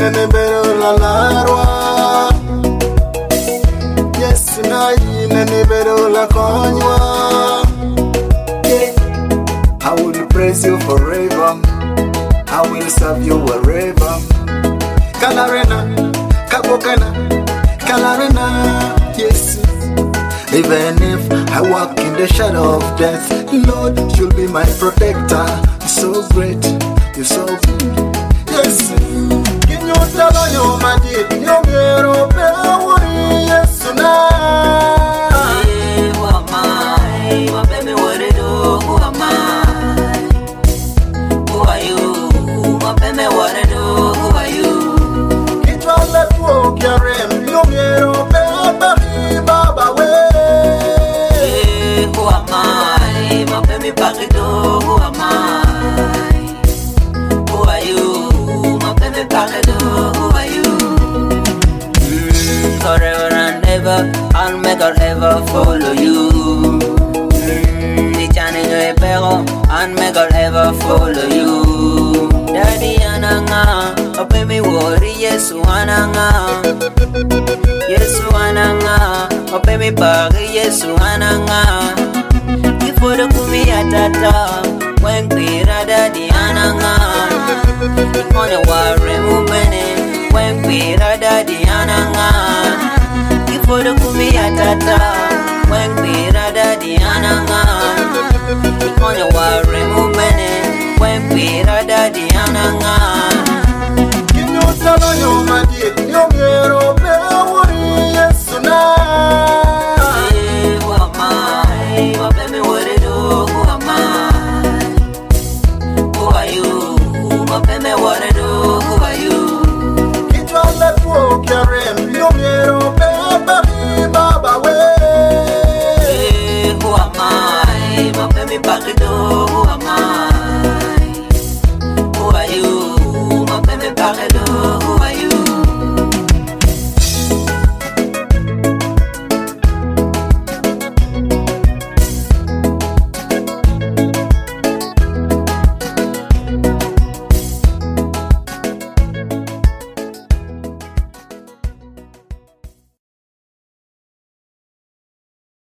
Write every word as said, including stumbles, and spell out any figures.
nene bero la larwa. Yes, na nene bero la konywa. Yeah. I will praise you forever. I will serve you wherever. Kalarena, Kabokana, Kalarena, yes. Even if I walk in the shadow of death, Lord, you'll be my protector. You're so great, you're so good. Yes. Can you tell me your magic? You're very powerful. Yes, now. Who am I? My baby, what do you do? Who am I? Who are you? My baby, what do you do? Who are you? It's all that walk your rim. You're very powerful, Baba. Who am I? My baby, Pakido. Who am I? Who are you? My baby, Pakido. Who are you? Mm, forever and ever, I'll make her ever follow you. Mm, the channel pero, I'll make her ever follow you. Daddy ananga, oh baby, worry Yesu ananga. Yesu ananga, oh baby, pagi Yesu ananga. Before the kumi atata, when kwira daddy ananga. Ikone ware mumene, when kwira daddy ananga. Before the kumi atata, when kwira daddy ananga. Ikone ware mumene, when kwira daddy ananga. Can you tell me your magic?